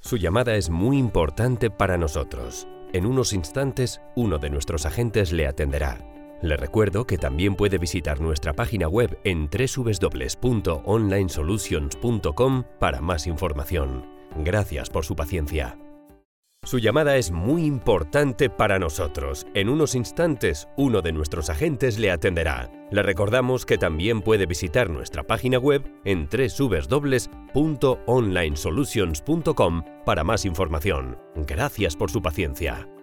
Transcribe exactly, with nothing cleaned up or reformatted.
Su llamada es muy importante para nosotros. En unos instantes, uno de nuestros agentes le atenderá. Le recuerdo que también puede visitar nuestra página web en doble u doble u doble u punto online solutions punto com para más información. Gracias por su paciencia. Su llamada es muy importante para nosotros. En unos instantes, uno de nuestros agentes le atenderá. Le recordamos que también puede visitar nuestra página web en doble u doble u doble u punto online solutions punto com para más información. Gracias por su paciencia.